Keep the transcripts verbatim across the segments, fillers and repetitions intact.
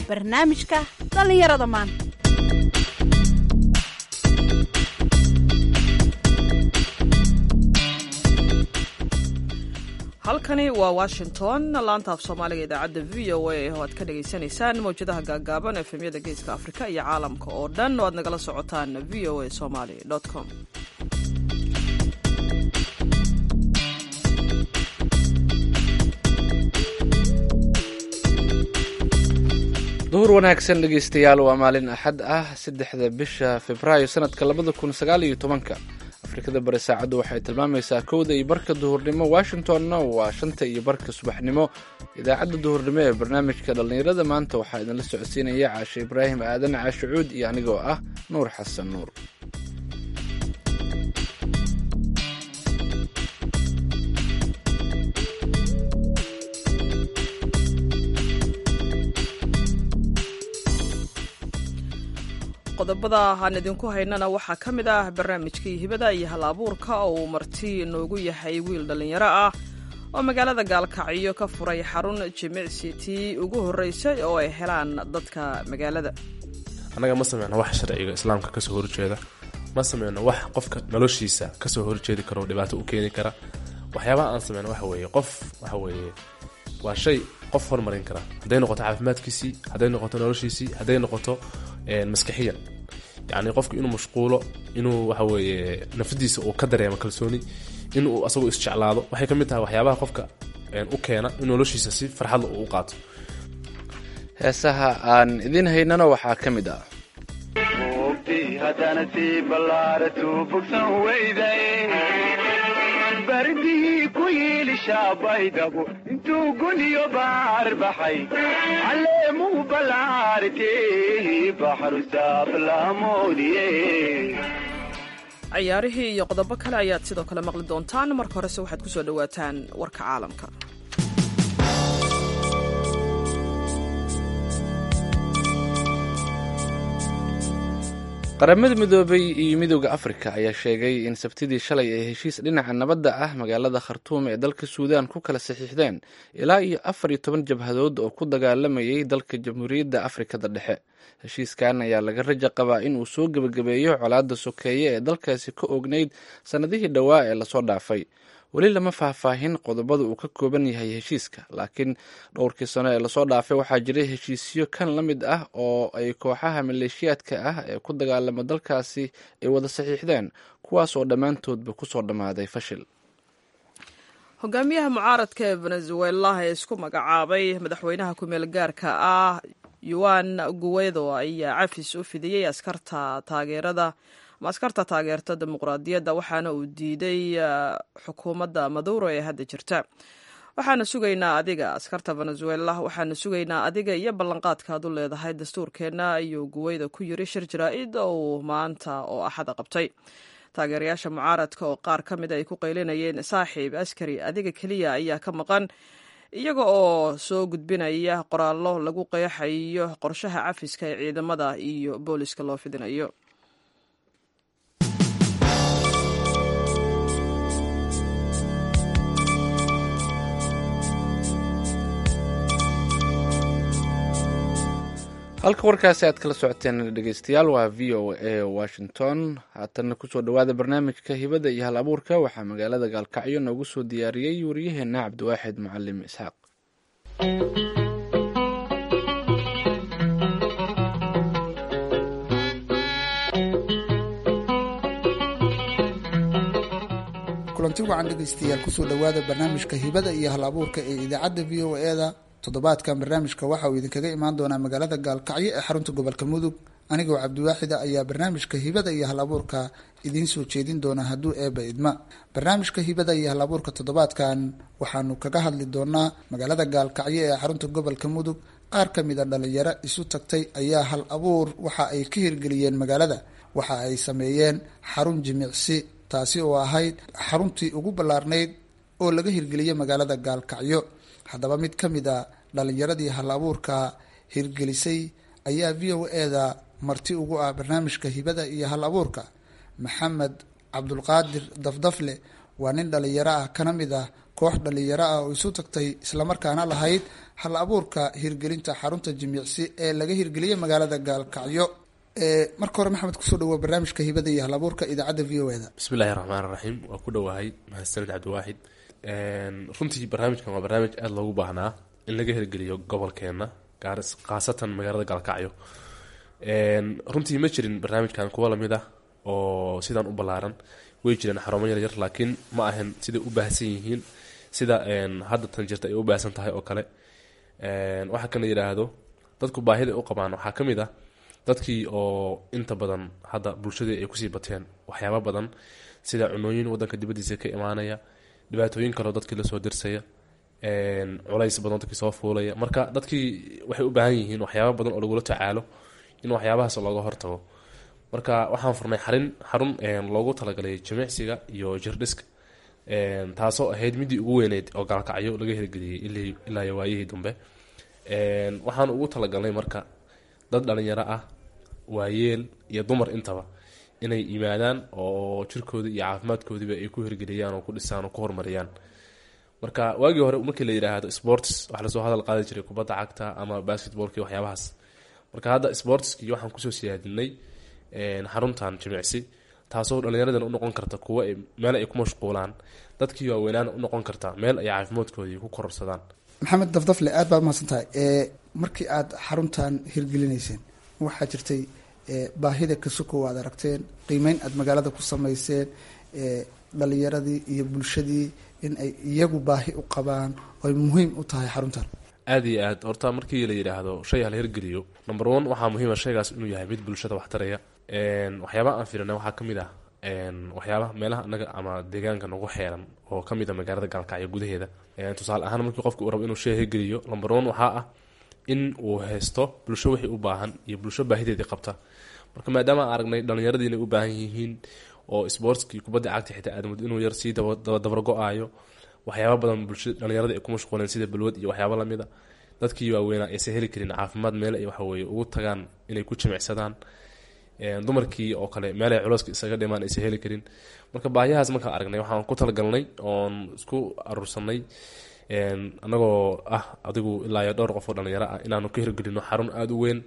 barnaamijka dhallinyarada maanta. halkani waa washington, laanta af soomaaliga idaacadda v o a oo aad ka dhagaysanaysaan mawjadaha gaagaaban efemyada geeska afrika iyo caalamka oo dhan oo aad nagala socotaan v o a somali com. duhur wanaagsan dhegaystayaal, waa maalin axad ah saddexda bisha februaayo sanadka labada kun sagaal iyo tobanka. afrikada bari saacaddu waxay tilmaamaysaa kowda iyo barka duhurnimo, washingtonna waa shanta iyo barka subaxnimo. idaacadda duhurnimo ee barnaamijka dhallinyarada maanta waxaa idinla socodsiinaya caashe ibraahim aadan caashe cuud iyo anigoo ah nuur xasan nuur. qodobada aan idinku haynana waxaa ka mid ah barnaamijkii hibada iyo hal abuurka oo uu marti noogu yahay wiil dhallinyaro ah oo magaalada gaalkacyo ka furay xarun jimicsi tii ugu horreysay oo ay helaan dadka magaalada. annaga ma sameyno wax sharciga islaamka kasoo horjeeda, ma sameyno wax qofka noloshiisa kasoo horjeedi karo dhibaato u keeni kara. waxyaabaha aan sameyno waxa weeye qof waxa weeye waa shay qof horumarin kara, hadday noqoto caafimaadkiisii, hadday noqoto noloshiisii, hadday noqoto maskaxiyan. yacni qofku inuu mashquulo, inuu waxa weeye nafadiisa uu ka dareemo kalsooni, inuu asagoo isjeclaado, waxay ka mid tahay waxyaabaha qofka u keena in noloshiisa si farxadla uu u qaato. heesaha aan idin haynana waxaa ka mid ah bardii ku yiilishabaydabo intuu guniyo baar baxay caleemuu balaartee baxru saaflaamoodiye. ciyaarihii iyo qodobo kale ayaad sidoo kale maqli doontaan. marka horese waxaad ku soo dhowaataan warka caalamka. qaramada midoobay iyo midooda afrika ayaa sheegay in sabtidii shalay ay heshiis dhinaca nabadda ah magaalada khartuum ee dalka suudaan ku kala saxiixdeen ilaa iyo afar iyo toban jabhadood oo ku dagaalamayay dalka jamhuuriyadda afrikada dhexe. heshiiskan ayaa laga raja qabaa in uu soo gebagabeeyo colaadda sokeeye ee dalkaasi ka ognayd sannadihii dhowaa ee lasoo dhaafay. weli lama faahfaahin qodobada uu ka kooban yahay heshiiska, laakiin dhowrkii sano ee lasoo dhaafay waxaa jiray heshiisyo kan la mid ah oo ay kooxaha maleeshiyaadka ah ee ku dagaalama dalkaasi ay wada saxiixdeen, kuwaas oo dhammaantoodba kusoo dhammaaday fashil. hogaamiyaha mucaaradka ee venezuela ee isku magacaabay madaxweynaha ku-meel gaarka ah yuan guwedo ayaa cafis u fidiyey askarta taageerada ama askarta taageerta dimuqraadiyadda, waxaana uu diiday xukuumadda maduro ee hadda jirta. waxaana sugaynaa adiga askarta venezuela waxaana sugaynaa adiga iyo ballanqaadka aad u leedahay dastuurkeenna, ayuu guweyda ku yiri shir jaraa'id oo maanta oo axada qabtay. taageerayaasha mucaaradka oo qaar ka mid ay ku qaylinayeen saaxiib askari adiga keliya ayaa ka maqan, iyaga oo soo gudbinaya qoraallo lagu qeexayo qorshaha cafiska ee ciidamada iyo booliska loo fidinayo. halka warkaasi aad kala socoteen dhegeystayaal waa v o a washington. haatanna kusoo dhowaada barnaamijka hibada iyo hal abuurka. waxaa magaalada gaalkacyo noogu soo diyaariyey wariyaheena cabdiwaaxid mucalim isxaaq. kulanti wacan dhegeystayaal, kusoo dhowaada barnaamijka hibada iyo hal abuurka ee idaacadda v o eda. toddobaadkan barnaamijka waxa uu idinkaga imaan doonaa magaalada gaalkacyo ee xarunta gobolka mudug. anigoo cabdiwaaxida ayaa barnaamijka hibada iyo hal abuurka idiin soo jeedin doona hadduu eeba idma. barnaamijka hibada iyo hal abuurka toddobaadkan waxaanu kaga hadli doonaa magaalada gaalkacyo ee xarunta gobolka mudug. qaar ka mid a dhalinyaro isu tagtay ayaa hal abuur waxa ay ka hirgeliyeen magaalada. waxa ay sameeyeen xarun jimicsi, taasi oo ahayd xaruntii ugu ballaarnayd oo laga hirgeliyey magaalada gaalkacyo. haddaba mid ka mid a dhalinyaradii hal abuurka hirgelisay ayaa v o eda marti ugu ah barnaamijka hibada iyo hal abuurka. maxamed cabdulqaadir dafdafle waa nin dhalinyaro ah kana mid ah koox dhalinyaro ah oo isu tagtay islamarkaana lahayd hal abuurka hirgelinta xarunta jimicsi ee laga hirgeliyey magaalada gaalkacyo. marka hore maxamed kusoo dhawoa barnaamijka hibada iyo hal abuurka idaacadda v o eda. bismillahi raxmaan raxiim, waa ku dhowahay mahadsanid cabdiwaaxid. runtii barnaamijkan waa barnaamij aada loogu baahnaa in laga hirgeliyo gobolkeena khaasatan magaalada gaalkacyo. runtii ma jirin barnaamijkan kuwa lamid ah oo sidaan u ballaaran, way jireen xarumo yaryar laakiin ma ahan siday u baahsan yihiin sida hadda tan jirta ay u baahsan tahay oo kale. waxaa kan la yidhaahdo dadku baahida ay u qabaan waxaa ka mid ah dadkii oo inta badan hadda bulshadii ay kusii bateen waxyaaba badan sida cunooyin wadanka dibadiisa ka imaanaya, dhibaatooyin kaleo dadkii lasoo dirsaya, culays badan dadkii soo fuulaya. marka dadkii waxay u baahan yihiin waxyaaba badan oo lagula tacaalo in waxyaabahaas looga hortago. marka waxaan furnay xarin xarun loogu talagalay jimicsiga iyo jirdhiska, taasoo ahayd midii ugu weyneyd oo gaalkacyo laga hirgeliyey ilaa waayihii dambe. waxaan ugu talagalnay marka dad dhalinyaro ah, waayeel iyo dumar intaba inay yimaadaan oo jirkooda iyo caafimaadkoodiiba ay ku hirgeliyaan oo ku dhisaan oo ku horumariyaan. marka waagii hore markii la yidhaahdo sports wax lasoo hadal qaadi jiray kubadda cagta ama basketballki waxyaabahaas. marka hadda sportskii waxaan kusoo siyaadinay xaruntan jimicsi, taasoo dhallinyaradan u noqon karta kuwa meel ay ku mashquulaan, dadkii waaweynaan u noqon karta meel ay caafimaadkoodii ku kororsadaan. maxamed dafdafle aad baad mahadsan tahay. markii aad xaruntan hirgelinayseen waxaa jirtay baahida kasuko aad aragteen, qiimeyn aad magaalada ku samayseen, dhalinyaradii iyo bulshadii in ay iyagu baahi u qabaan oo ay muhiim u tahay xaruntan. aada iyo aad horta markii la yidhaahdo shay hala hirgeliyo, number one waxaa muhiima shaygaas inuu yahay mid bulshada wax taraya. waxyaabaha aan fiirina waxaa kamid ah waxyaabaha meelaha anaga ama deegaanka nagu xeeran oo kamid a magaalada gaalkacyo gudaheeda. tusaale ahaan markii qofka uu rabo inuu shay hirgeliyo, number one waxaa ah in uu haysto bulsho wixii u baahan iyo bulsho baahideedii qabta. marka maadaama aan aragnay dhalinyaradii inay u baahan yihiin oo sportskii kubadda cagta xitaa aadamud inuu yar sii dabargo-aayo, waxyaaba badan bulshada dhalinyarada ay ku mashquuleen sida balwad iyo waxyaaba lamid a, dadkii waaweynaa aysan heli karin caafimaad meel ay waxaweye ugu tagaan inay ku jimicsadaan, dumarkii oo kale meel ay culeyska isaga dhimaan aysan heli karin. marka baahiyahaas markaan aragnay waxaan ku talagalnay oon isku aruursanay anagoo ah adigu ilaa iyo dhowr qof oo dhalinyaro ah inaanu ka hirgelino xarun aada u weyn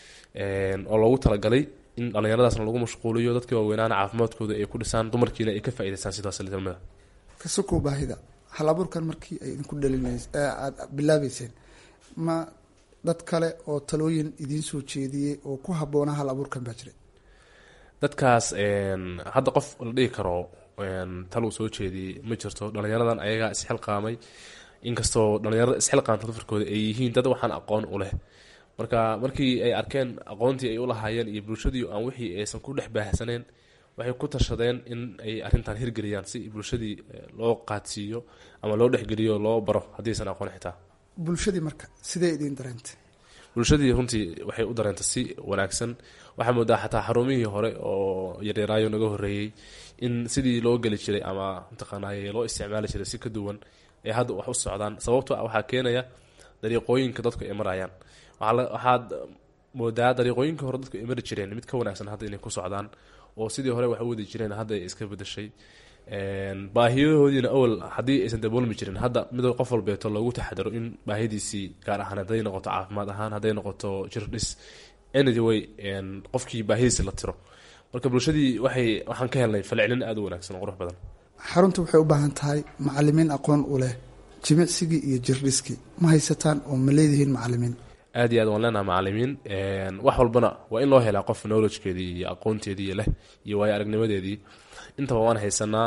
oo loogu talagalay in dhallinyaradaasna lagu mashquuliyo, dadkii waaweynaana caafimaadkooda ay ku dhisaan, dumarkiina ay ka faa'idaystaan sidaas lidalmada. kasuko baahida hal abuurkan markii ay idinku dhalinays aada bilaabeyseen, ma dad kale oo talooyin idiin soo jeediyey oo ku habboona hal abuurkan baa jiray? dadkaas hadda qof la dhihi karo tal uu soo jeediyey ma jirto. dhalinyaradan ayagaa isxilqaamay, inkastoo dhalinyarada isxilqaamta safarkooda ay yihiin dad waxaan aqoon u leh. marka markii ay arkeen aqoontii ay ulahaayeen iyo bulshadii aan wixii aysan ku dhex baahsaneen, waxay ku tashadeen in ay arrintan hirgeliyaan si bulshadii loo qaadsiiyo ama loo dhexgeliyo loo baro haddiisan aqoon xitaa. bulshadii marka sidee idiin dareentay? bulshadii runtii waxay u dareentay si wanaagsan. waxaa moodaa xataa xarumihii hore oo yaryaraayo naga horreeyey in sidii loo geli jiray ama mataqaanaaye loo isticmaali jiray si ka duwan ay hadda wax u socdaan. sababto ah waxaa keenaya dariiqooyinka dadku ay marayaan. waxaad moodaa dariiqooyinkii hore dadku ay mari jireen mid ka wanaagsan hadda inay ku socdaan, oo sidii hore wax u wadi jireen hadda ay iska bedashay. baahiyahoodiina awal haddii aysan daboolmi jirin, hadda mid qof walbeeto loogu taxadaro in baahidiisii gaar ahaan hadday noqoto caafimaad ahaan, hadday noqoto jirdhis, anyway qofkii baahidiisi la tiro. marka bulshadii waxay waxaan ka helnay falcelin aada u wanaagsan oo qurux badan. xarunta waxay u baahan tahay macalimiin aqoon u leh jimicsigii iyo jirdhiskii, ma haysataan oo ma leedihiin macalimiin? aad iyo aad waan leenaha macalimiin. wax walbana waa in loo helaa qof knowledgekeedii iyo aqoonteedii leh iyo waayo aragnimadeedii, intaba waan haysanaa.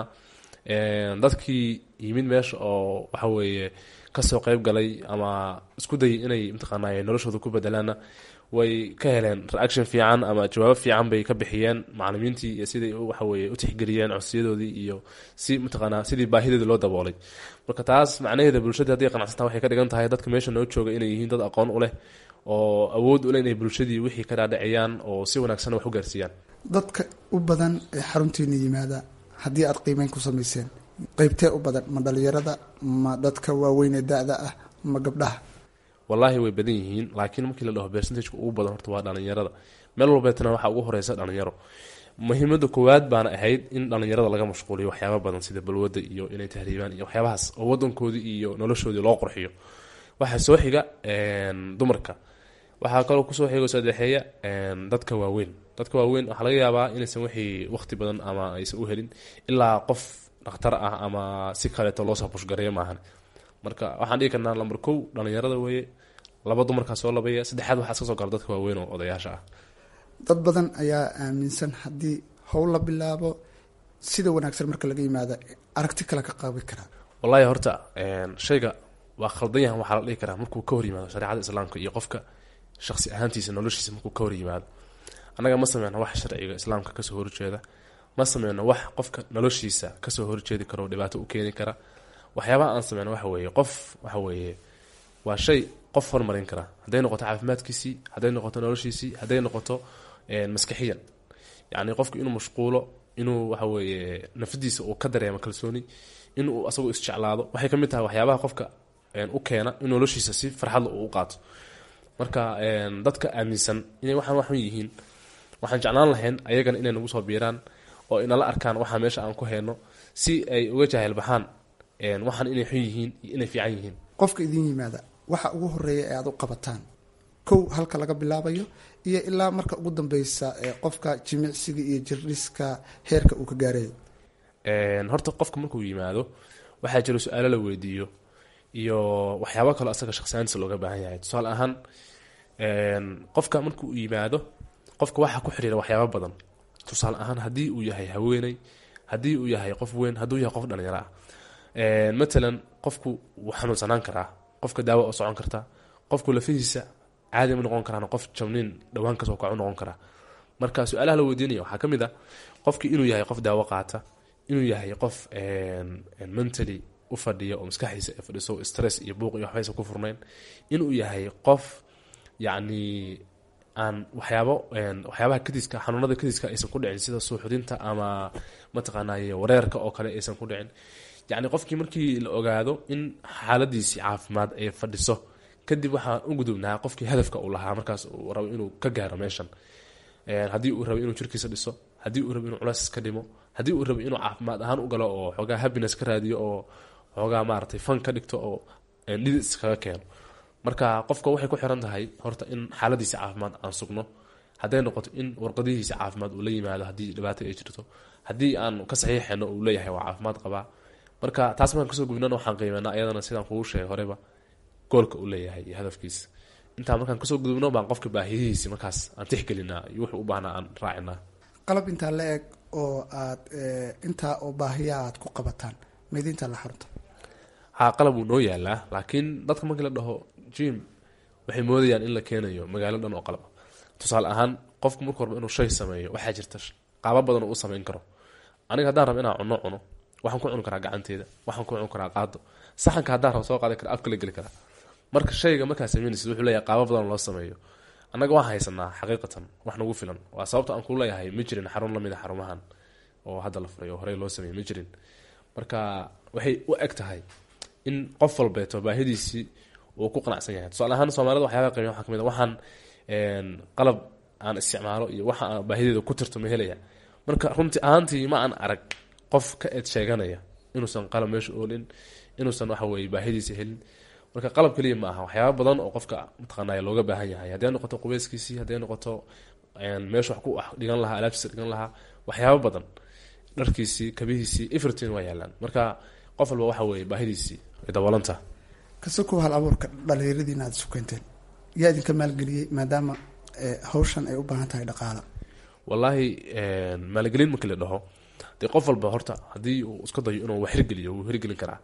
dadkii yimid meesha oo waxa weeye kasoo qeyb galay ama isku dayay inay mataqaanaaye noloshooda ku bedelaana way ka heleen reaction fiican ama jawaabo fiican bay ka bixiyeen macalimiintii, iyo siday waxaweye u tixgeliyeen codsiyadoodii iyo si mataqaanaa sidii baahideeda loo daboolay. marka taas macnaheeda bulshadii hadday qanacsantaa waxay ka dhigan tahay dadka meesha noo jooga inay yihiin dad aqoon u leh oo awood u leh inay bulshadii wixii ka dhaadhiciyaan oo si wanaagsan wax u gaarsiiyaan. dadka u badan ee xaruntiina yimaada haddii aad qiimeyn ku samayseen, qeybtee u badan? ma dhalinyarada, ma dadka waaweyn ee da-da ah, ma gabdhaha? wallaahi way badan yihiin, laakiin markii la dhaho percentageka ugu badan horta waa dhalinyarada. meel walbeetana waxaa ugu horeysa dhalinyaro. muhiimada koowaad baana ahayd in dhalinyarada laga mashquuliyo waxyaaba badan sida balwada iyo inay tahriibaan iyo waxyaabahaas oo wadankoodii iyo noloshoodii loo qurxiyo. waxaa soo xiga dumarka, waxaa kaloo kusoo xigo saddexeeya dadka waaweyn. dadka waaweyn waxaa laga yaabaa inaysan wixii waqti badan ama aysan u helin ilaa qof dhakhtar ah ama si kaleeto loosoo bushgareeyo maahan. marka waxaan dhigi karnaa lambar kow dhalinyarada weeye, laba dumarkaa soo labaya, saddexaad waxaa iska soo gala dadka waaweyn oo odayaasha ah. dad badan ayaa aaminsan haddii howl la bilaabo sida wanaagsan marka laga yimaado aragti kale ka qaabi karaa. wallahi horta shayga waa khaldan yahan waxaa la dhihi karaa markuu ka hor yimaado shareecada islaamka iyo qofka shaksi ahaantiisa noloshiisa markuu ka hor yimaado. annaga ma sameyno wax sharciga islaamka kasoo horjeeda, ma sameyno wax qofka noloshiisa kasoo horjeedi karo dhibaato u keeni kara. waxyaabaha aan sameyno waxa weeye qof waxa weeye waa shay qof hormarin kara, hadday noqoto caafimaadkiisii, hadday noqoto noloshiisii, hadday noqoto maskaxiyan. yacni qofku inuu mashquulo, inuu waxa weeye nafadiisa uu ka dareemo kalsooni, inuu asagoo isjeclaado, waxay ka mid tahay waxyaabaha qofka u keena in noloshiisa si farxadla uu u qaato. marka dadka aaminsan inay waxaan waxun yihiin, waxaan jeclaan lahayn ayagana inay nagu soo biiraan oo inala arkaan waxaa meesha aan ku hayno si ay uga jaahil baxaan waxaan inay xun yihiin iyo inay fiican yihiin. qofka idin yimaada waxa ugu horeeya ee aad u qabataan kow halka laga bilaabayo iyo ilaa marka ugu dambeysa ee qofka jimicsiga iyo jirdhiska heerka uu ka gaarayo. horta qofka markuu yimaado waxaa jira su-aalo la weydiiyo iyo waxyaaba kaloo asaga shakhsiyaantiisa looga baahan yahay. tusaale ahaan qofka markuu yimaado qofka waxaa ku xiriira waxyaaba badan. tusaale ahaan haddii uu yahay haweeney, haddii uu yahay qof weyn, hadduu yahay qof dhalinyaro ah. matalan qofku wuu xanuunsanaan karaa, qofka daawo oo socon karta, qofku lafihiisa caadi ma noqon karaan, qof jabniin dhawaan kasoo kacu noqon karaa. marka su-aalaha la weydiinaya waxaa ka mid ah qofkii inuu yahay qof daawo qaata, inuu yahay qof mentally u fadhiya oo maskaxdiisa ay fadhiso stress iyo buuq iyo waxbaysa ku furnayn, inuu yahay qof yacni aan waxyaabo waxyaabaha kadiska xanuunada kadiska aysan ku dhicin sida suuxdinta ama mataqaanaaye wareerka oo kale aysan ku dhicin. yacni qofkii markii la ogaado in xaaladiisii caafimaad ay fadhiso kadib waxaan u gudubnaa qofkii hadafka uu lahaa markaas uu rabo inuu ka gaaro meeshan. haddii uu rabo inuu jirkiisa dhiso, haddii uu rabo inuu culays ka dhimo, haddii uu rabo inuu caafimaad ahaan u galo oo xoogaa happiness ka raadiyo oo xoogaa maaragtay fan ka dhigto oo dhidis kaga keeno. marka qofka waxay ku xiran tahay horta in xaaladiisa caafimaad aan sugno, hadday noqoto in warqadihiisa caafimaad uu la yimaado haddii dhibaato ay jirto, haddii aan ka saxiixino uu leeyahay waa caafimaad qabaa. marka taas markaan kasoo gudbinana waxaan qiimeynaa ayadana sidaan kugu sheegay horeba goolka uu leeyahay iyo hadafkiisa. intaa markaan kasoo gudubno baan qofka baahiyihiisi markaas aan tixgelinaa iyo wuxuu u baahnaa aan raacinaa. qalab intaa la eg oo aad intaa oo baahiya aad ku qabataan maydinta la xarunta? haa, qalab wuu noo yaalaa, laakiin dadka markii la dhaho jim waxay moodayaan in la keenayo magaalo dhan oo qalab. tusaale ahaan qofku marku horba inuu shay sameeyo waxaa jirta qaabo badan oo u samayn karo. aniga haddaan rabo inaan cuno cuno waxaan ku cuni karaa gacanteeda, waxaan ku cuni karaa qaado, saxanka haddaan rabo soo qaadi kara afka la geli karaa. marka shayga markaa sameynaysid wuxuu leeyahay qaabo badan loo sameeyo. annaga waan haysanaa xaqiiqatan wax nagu filan. waa sababta aan ku leeyahay ma jirin xarun lamid a xarumahan oo hadda la furay oo horey loo sameeyey ma jirin. marka waxay u eg tahay in qof walbeeto baahidiisii uu ku qanacsan yahay. tusaale ahaan soomaalida waxyaaba qiimeya waxaa kamid a waxaan qalab aan isticmaalo iyo waxa aan baahideeda ku tirto ma helaya. marka runtii ahaantii ma aan arag qof ka eed sheeganaya inuusan qalab meesha oolin, inuusan waxa weye baahidiisa helin. marka qalab keliya ma aha, waxyaaba badan oo qofka mataqaanay looga baahan yahay, hadday noqoto qubeyskiisii, hadday noqoto meesha wax ku dhigan lahaa, alaabtiisa dhigan lahaa, waxyaaba badan, dharkiisii, kabihiisii, everything waa yaalaan. marka qof walba waxa weye baahidiisii ay daboolanta. kasakoo hal abuurka dhalinyaradiina aad isu keenteen yaa idinka maalgeliyey maadaama hawshan ay u baahan tahay dhaqaala? wallaahi maalgelin markii la dhaho dee qof walba horta haddii uu iska dayo inuu wax hirgeliyo wuu hirgelin karaa.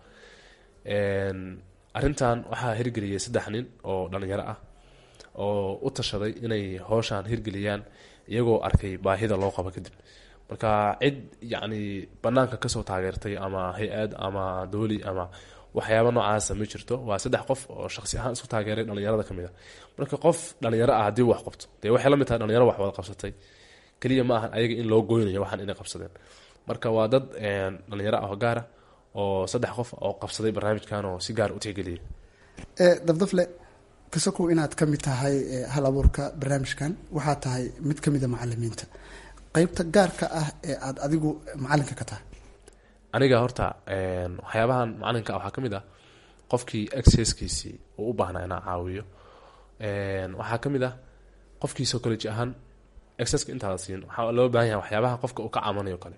arrintan waxaa hirgeliyay saddex nin oo dhalinyaro ah oo u tashaday inay howshaan hirgeliyaan iyagoo arkay baahida loo qabo kadib. marka cid yacni banaanka kasoo taageertay ama hay-ad ama dowli ama waxyaaba noocaasa ma jirto. waa saddex qof oo shaksi ahaan isku taageeray dhalinyarada kamid a. marka qof dhalinyaro ah haddii wax qabto dee waxay la mid tahay dhalinyaro wax wada qabsatay, keliya ma ahan ayaga in loo goynayo waxaan inay qabsadeen. marka waa dad dhalinyaro ah oo gaara oo saddex qof oo qabsaday barnaamijkan oo si gaar u tixgeliyay. dabdafle kasakow inaad ka mid tahay hal abuurka barnaamijkan, waxaa tahay mid ka mid a macalimiinta. qeybta gaarka ah ee aada adigu macalinka ka tahay? aniga horta waxyaabahan macalinka waxaa ka mid ah qofkii accesskiisii uu u baahnaa inaan caawiyo. waxaa ka mid ah qofkii psychology ahaan accesska intaada siin waxaa loo baahan yahay waxyaabaha qofka uu ka caamanayo kale,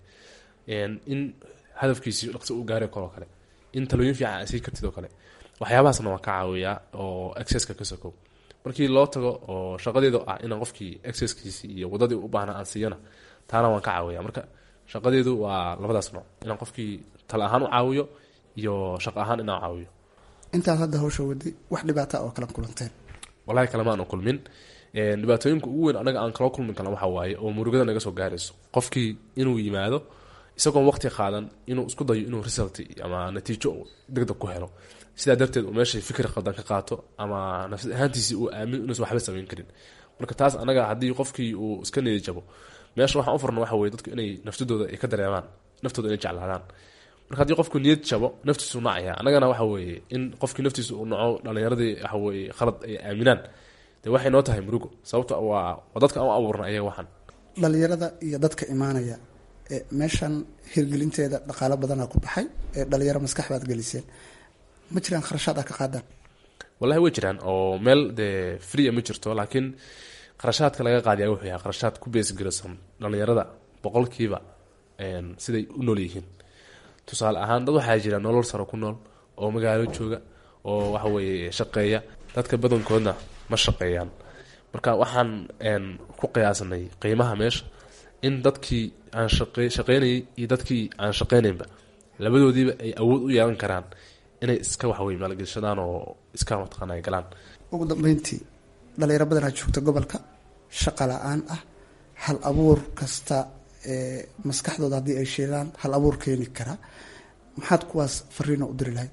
in hadafkiisii dhaqso uu gaari karo kale, in talooyin fiican ay sii kartid oo kale. waxyaabahaasna waan ka caawiyaa oo accesska ka sokow. markii loo tago oo shaqadeedu ah inaan qofkii accesskiisii iyo wadadii u baahnaa aan siiyana, taana waan ka caawiyaa. marka shaqadeedu waa labadaas nooc, inaan qofkii tala ahaan u caawiyo iyo shaqo ahaan inaan caawiyo. intaad hadda hawsha waday wax dhibaata oo kala kulanteen? wallahi kalama aan kulmin. dhibaatooyinka ugu weyn anaga aan kala kulmin kala waxa waaye oo murugada naga soo gaarayso qofkii inuu yimaado isagoon waqti qaadan inuu isku dayo inuu result ama natiijo degdeg ku helo, sidaa darteed uu meesha fikir qaldan ka qaato ama nafsad ahaantiisii uu aamin inuusan waxba samayn karin. marka taas anaga haddii qofkii uu iska niyad jabo, meesha waxaan u furna waxa weye dadku inay naftadooda ay ka dareemaan, naftooda inay jeclaadaan. marka haddii qofku niyad jabo naftiisu nacaya, anagana waxa weeye in qofkii naftiisa uu naco dhalinyaradii waxa weye khalad ay aaminaan, dee waxay noo tahay murugo, sababto waa waa dadka aan u abuurna ayaga waxaan. dhalinyarada iyo dadka imaanaya ee meeshan hirgelinteeda dhaqaalo badanaa ku baxay, ee dhalinyaro maskax baad geliseen, ma jiraan kharashaad a ka qaadaan? wallahi way jiraan oo meel dee free ma jirto, laakiin kharashaadka laga qaadiyaa wuxuu yahay kharashaad ku beesgaraysan dhalinyarada boqolkiiba siday u nool yihiin. tusaale ahaan dad waxaa jira nolol saro ku nool oo magaalo jooga oo waxa weeye shaqeeya, dadka badankoodna ma shaqeeyaan. marka waxaan ku qiyaasanay qiimaha meesha in dadkii aan shaqeynayay iyo dadkii aan shaqeynaynba labadoodiiba ay awood u yeelan karaan inay iska waxaweye maalgashadaan oo iska mataqaana ay galaan. ugu dambeyntii dhalinyaro badanaa joogta gobolka, shaqa la-aan ah, hal abuur kasta ee maskaxdooda haddii ay sheegaan hal abuur keeni karaa, maxaad kuwaas fariino u diri lahayd?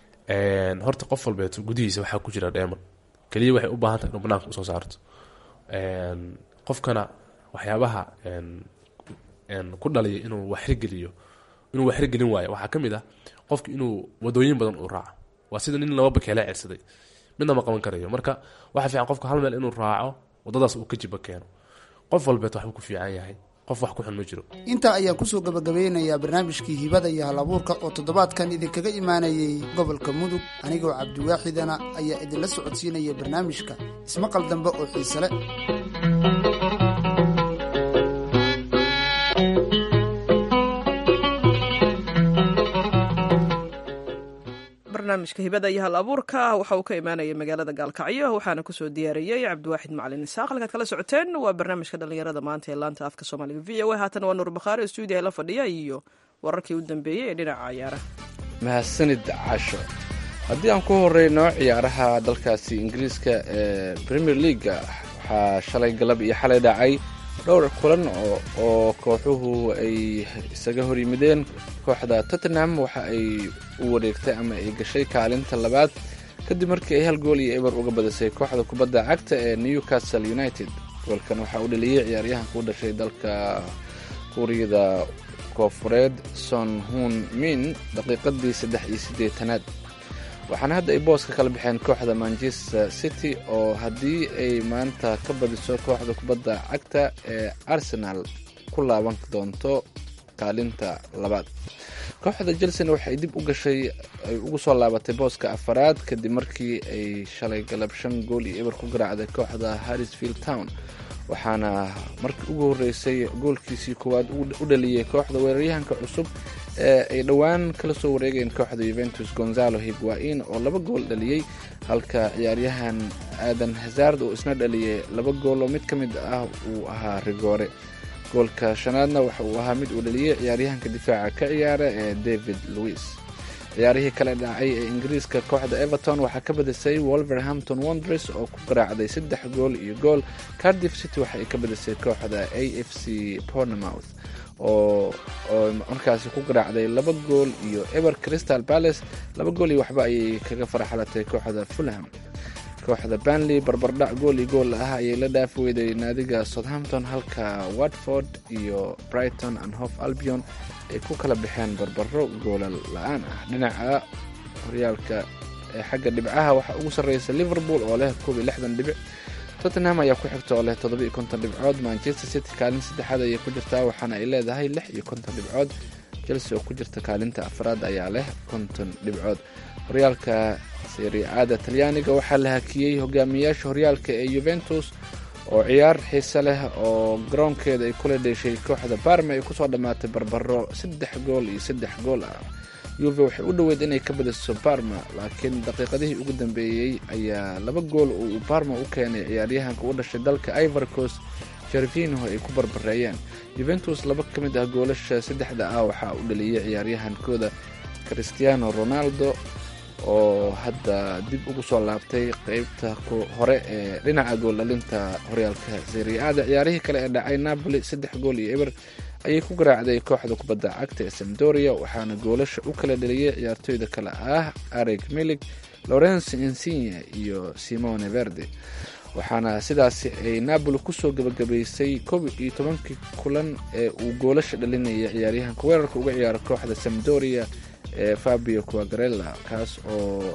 horta qof walbeeto gudihiisa waxaa ku jira dheeman, keliya waxay u baahan tahay inuu banaanka usoo saarto. qofkana waxyaabaha ku dhaliya inuu waxrigeliyo inuu waxrigelin waayo waxaa ka mid ah qofka inuu wadooyin badan uu raaco. waa sida nin laba bakeele cersaday, midna ma qaban karayo. marka waxaa fiican qofka hal meel inuu raaco, wadadaas uu ka jiba keeno. qof walbeet waxbuu ku fiican yahay, qof wax ku xun ma jiro. intaa ayaan kusoo gabagabeynayaa barnaamijkii hibada iyo hal abuurka oo toddobaadkan idinkaga imaanayay gobolka mudug. anigoo cabdiwaaxidana ayaa idinla socodsiinaya barnaamijka. ismaqal dambe oo xiise le. barnaamijka hibada iyo hal abuurka waxa uu ka imaanayay magaalada gaalkacyo, waxaana kusoo diyaariyey cabdiwaaxid macalin isaaq. halkaad kala socoteen waa barnaamijka dhalinyarada maanta ee laanta afka soomaaliga v o a. haatan waa nuur bakhaari stuudiya la fadhiya iyo wararkii u dambeeyey ee dhinaca ciyaaraha. mahadsanid casho. haddii aan ku horeyno ciyaaraha dalkaasi ingiriiska ee premier leaga, waxaa shalay galab iyo xalay dhacay dhowr kulan oo kooxuhu ay isaga hor yimideen. kooxda tottenham waxa ay u wareegtay ama ay gashay kaalinta labaad kadib markii ay hal gool iyo eber uga badisay kooxda kubadda cagta ee Newcastle United. goolkan waxaa u dhaliyay ciyaaryahanka u dhashay dalka Kuuriyada Koonfureed Son Heung-min daqiiqadii saddex iyo siddeetanaad. waxaana hadda ay booska kala baxeen kooxda Manchester City oo haddii ay maanta ka badiso kooxda kubadda cagta ee Arsenal ku laaban doonto kaalinta labaad. kooxda Chelsea waxay dib u gashay ay ugu soo laabatay booska afaraad kadib markii ay shalay galab shan gool iyo eber ku garaacday kooxda Huddersfield Town. waxaana markii ugu horeysay goolkiisii koowaad u dhaliyay kooxda weeraryahanka cusub ee ay dhowaan kala soo wareegeen kooxda Juventus Gonzalo Higuain oo laba gool dhaliyey, halka ciyaaryahan Eden Hazard oo isna dhaliyay laba gool oo mid ka mid ah uu ahaa rigoore. goolka shanaadna waxa uu ahaa mid uu dhaliyay ciyaaryahanka difaaca ka ciyaara ee David Luiz. ciyaarihii kale dhacay ee ingiriiska, kooxda Everton waxaa ka badisay Wolverhampton Wanderers oo ku garaacday saddex gool iyo gool. Cardiff City waxa ay ka badisay kooxda A F C Bournemouth oo oo markaasi ku garaacday laba gool iyo ever. Crystal Palace laba gool iyo waxba ayay kaga farxalatay kooxda Fulham. kooxda Burnley barbardhac gool iyo gool ah ayay la dhaaf weyday naadiga Southampton, halka Watford iyo Brighton and Hove Albion ay ku kala baxeen barbaro goolal la-aan ah. dhinaca horyaalka ee xagga dhibcaha waxaa ugu sarreysa Liverpool oo leh koob iyo lixdan dhibic, tottenham ayaa ku xigta oo leh toddoba iyo konton dhibcood. manchester city kaalin saddexaad ayay ku jirtaa waxaana ay leedahay lix iyo konton dhibcood. chelsea oo ku jirta kaalinta afraad ayaa leh konton dhibcood. horyaalka serie aada talyaaniga waxaa la hakiyey hogaamiyayaasha horyaalka ee yuventus oo ciyaar xiise leh oo garoonkeeda ay kula dheeshay kooxda barma ay kusoo dhammaatay barbaro saddex gool iyo saddex gool ah. yuve waxay u dhoweyd inay ka badiso barma laakiin daqiiqadihii ugu dambeeyey ayaa laba gool uu barma u keenay ciyaaryahanka u dhashay dalka ivory coast jarvinho ay ku barbareeyeen. yuventus laba ka mid ah goolasha saddexda ah waxaa u dhaliyey ciyaaryahankooda cristiano ronaldo oo hadda dib ugu soo laabtay qeybta hore ee dhinaca gooldhalinta horyaalka serie aada. ciyaarihii kale ee dhacay napoli saddex gool iyo eber ayay ku garaacday kooxda kubadda cagta ee sampdoria waxaana goolasha u kala dhaliyey ciyaartooyda kale ah areg milig, lorenzo insigne iyo simone verde waxaana sidaasi ay napoli kusoo gabagabaysay koob iyo tobankii kulan ee uu goolasha dhalinaya ciyaaryahanka weerarka uga ciyaara kooxda sampdoria ee fabio quagarella kaas oo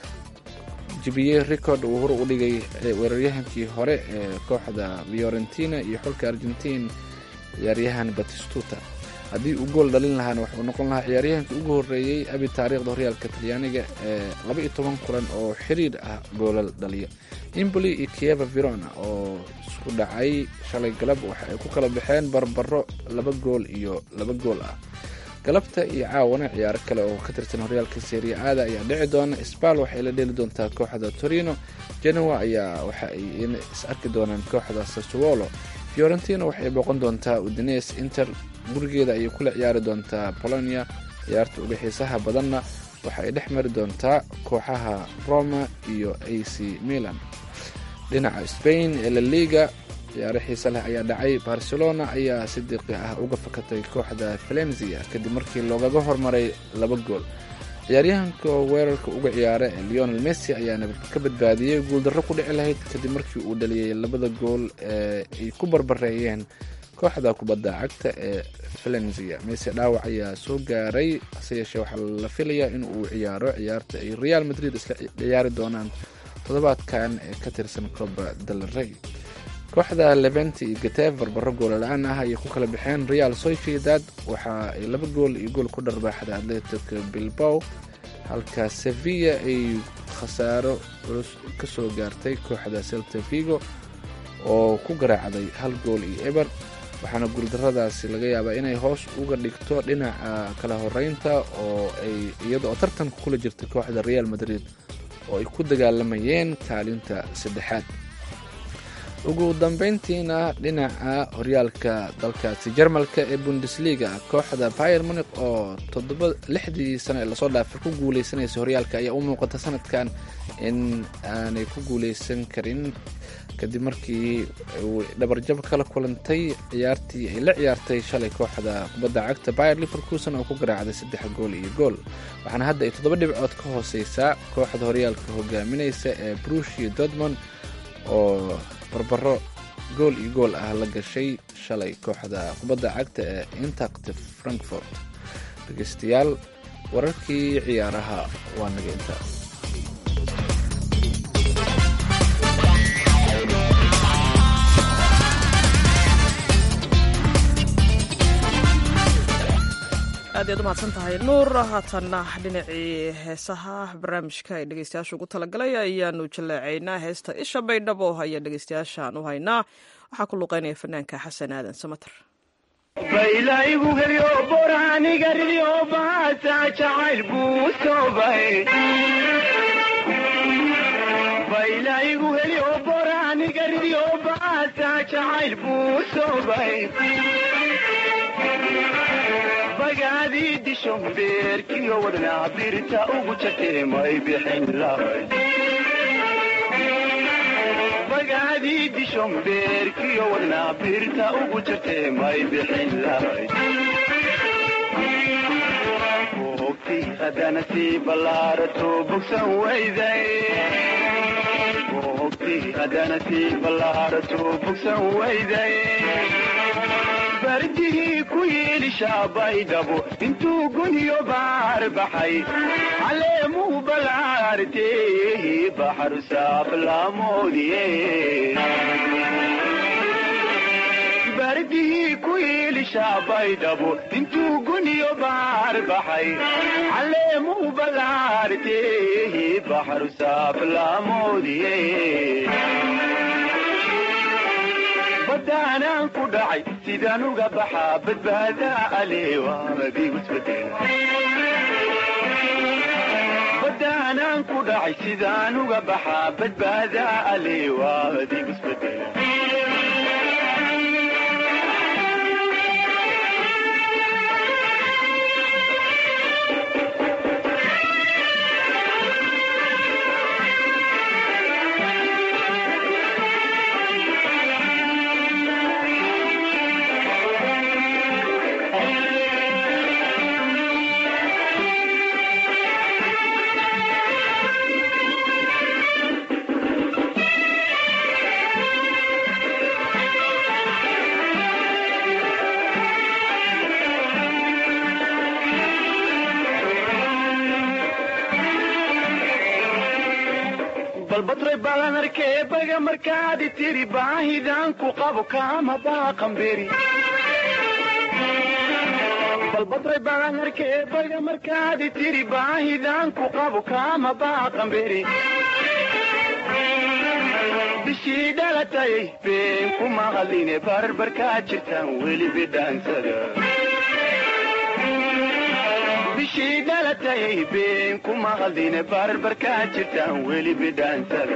jibiyey record uu hor u dhigay weeraryahankii hore ee kooxda fiorentina iyo xulka argentine ciyaaryahan batistuta. haddii uu gool dhalin lahaana waxuu noqon lahaa ciyaaryahankii ugu horreeyey abi taariikhda horyaalka talyaaniga ee laba iyo toban kulan oo xiriir ah goolal dhaliya. Empoli iyo Chiesa Verona oo isku dhacay shalay galab waxa ay ku kala baxeen barbaro laba gool iyo laba gool ah. galabta iyo caawana ciyaaro kale oo ka tirsan horyaalka Serie A ayaa dhici doona. Spal waxay la dheeli doontaa kooxda Torino, Genoa ayaa waxa ay is arki doonaan kooxda Sassuolo, Fiorentina waxay boqon doontaa Udinese, Inter gurigeeda ayay kula ciyaari doontaa Bologna. ciyaarta ugu xiisaha badanna waxa ay dhex mari doontaa kooxaha Roma iyo A C Milan. dhinaca Spain ee La Liga ciyaaro xiise leh ayaa dhacay. Barcelona ayaa si daqiiq ah uga fakatay kooxda Valencia kadib markii loogaga hormaray laba gool. ciyaaryahanka weerarka uga ciyaara ee Lionel Messi ayaana ka badbaadiyey guuldarro ku dhici lahayd kadib markii uu dhaliyay labada gool ee ay ku barbareeyeen kooxda kubadda cagta ee Valencia. Messi dhaawac ayaa soo gaaray hase yeeshee waxaa la filayaa in uu ciyaaro ciyaarta ay Real Madrid isla ciyaari doonaan toddobaadkan ee ka tirsan Copa del Rey. kooxda Levante iyo Getafe barbaro gool la-aan ah ayay ku kala baxeen. Real Sociedad waxa ay laba gool iyo gool ku dharbaaxday Athletic Bilbao, halka Sevilla ay khasaaro culus ka soo gaartay kooxda Celta Vigo oo ku garaacday hal gool iyo eber. waxaana guuldarradaasi laga yaabaa inay hoos uga dhigto dhinaca kala horeynta oo ay iyadoo tartanka kula jirta kooxda Real Madrid oo ay ku dagaalamayeen kaalinta saddexaad. ugu dambeyntiina dhinaca horyaalka dalkaasi Jarmalka ee Bundesliga, kooxda Bayern Munich oo toddoba lixdii sano ee lasoo dhaafay ku guuleysanaysa horyaalka ayaa u muuqata sanadkan in aanay ku guuleysan karin kadib markii uu dhabarjab kala kulantay ciyaartii ay la ciyaartay shalay kooxda kubadda cagta Bayer Leverkusen oo ku garaacday saddex gool iyo gool. waxaana hadda ay toddoba dhibcood ka hooseysaa kooxda horyaalka hogaaminaysa ee Borussia Dortmund oo barbaro gool iyo gool ah la gashay shalay kooxda kubadda cagta ee Eintracht Frankfurt. dhegeystayaal wararkii ciyaaraha waa naga intaa. aad ayaad u mahadsan tahay nuur. haatanna dhinacii heesaha barnaamijka ay dhegeystayaasha ugu talagalay ayaanu jaleecaynaa. heesta isha baydhabo ayaa dhegeystayaashaan u haynaa. waxaa ku luqeynaya fanaanka xasan aadan samater. baylaygu helyo boraaniga rilyo baasa jacayl buu soobay baylaygu helyo boraaniga rilyo baasa jacayl buu soobay bagaadii disho beerkiyo wadnaa birta ugu jartee may bixin lahay bagaadii disho beerkiyo wadnaa birta ugu jartee may bixin lahay boogtii haddana sii ballaarato bogsan wayday boogtii haddana sii ballaarato bogsan wayday bardihii ku yiilishaa baydhabo intuu gunyo baar baxay caleemuu balaartee baxar saaflaamoodiye bardihii ku yiilishaa baydhabo intuu gunyo baar baxay caleemuu balaartee baxar saaflaamoodiye badaanaan ku dhacay sidaan uga baxaa badbaadaa aleebadaanaan ku dhacay sidaan uga baxaa badbaadaa aleewaadigisbedela balbatray balan arkee baga markaadi tiri baahidaan ku qabo kaama baaqamberi balbatray balan arkee baga markaadi tiri baahidaan ku qabo kaama baaqamberi bishii dhalatay been ku maqaline barbarkaa jirtaan weli bidhaansada bishii dhalatay been ku maqaline barbarkaa jirtaan weli bidhaansada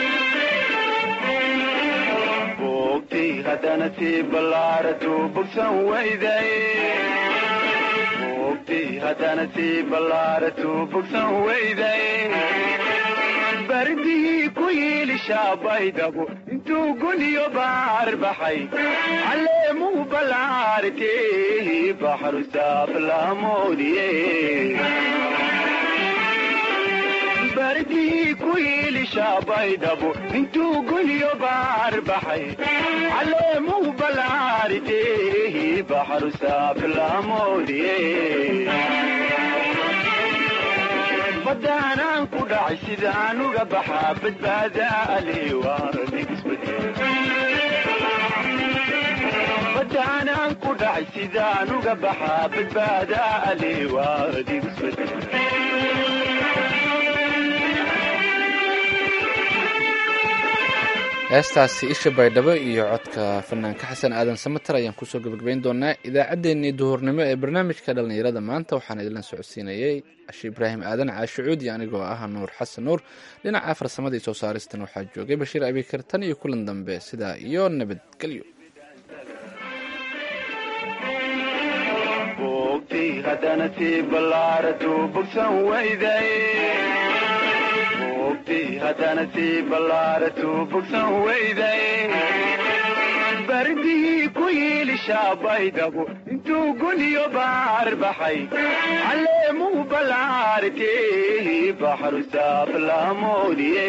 boogtay haddana sii ballaarato bogsan waydaye boogtay haddana sii ballaarato bogsan waydaye bardihii ku yiilishaa baydhabo intuu gunyo baar baxay caleemuu ballaartee baxaru saaflaamoodiye bardihii ku yiilishaa baydhabo intuu gunyo baar baxay caleemuu ballaartee baxaru saaflaamoodiye badaanaan ku dhacay sidaan uga baxaa badbaadaa aleebadaanaan ku dhacay sidaan uga baxaa badbaadaa aleewaadigisbedel heestaasi isha baydhabo iyo codka fanaanka xasan aadan samater ayaan kusoo gabagabayn doonaa idaacaddeenii duhurnimo ee barnaamijka dhallinyarada maanta waxaan idinla socodsiinayey cashi ibraahim aadan caashicuud iyo anigoo ah nuur xasan nuur dhinaca farsamada iyo soo saaristan waxaa joogay bashiir abikar tan iyo kulan dambe sidaa iyo nabadgelyo haddana sii ballaarato bogsan waydaye bardihii ku yiilishaa baydhabo intuu gunyo baar baxay caleemuu ballaartee baxaru saaflaamoodiye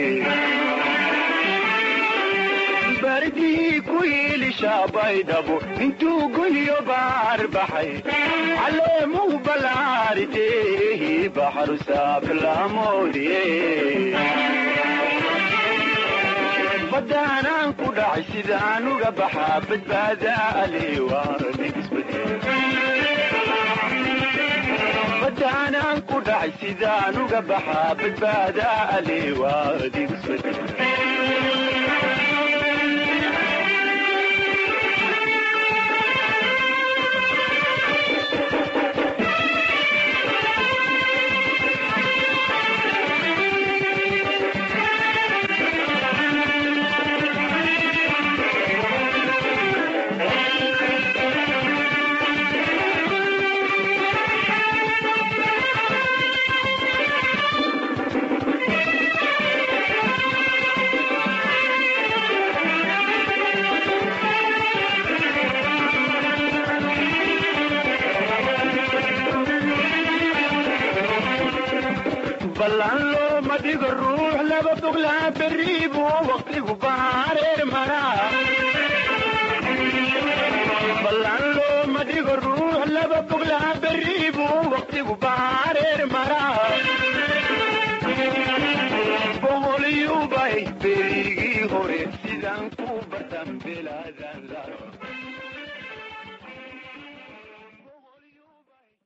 bardihii ku yiilishaa baydhabo intuu gunyo baar baxay caleemuu ballaartee baxaru saaflaamoodiye badaanaan ku dhacay sidaan uga baxaa badbaadaa aleewaadigisbedel ku dhacay sidaan uga baxaa badbaadaa aleewaadigisbedel ballanlo madigo ruux laba boglaa beriibu waqtigu baareer maraa adigu baareer maraa boholyubay berigii hore sidaan ku bartan belaada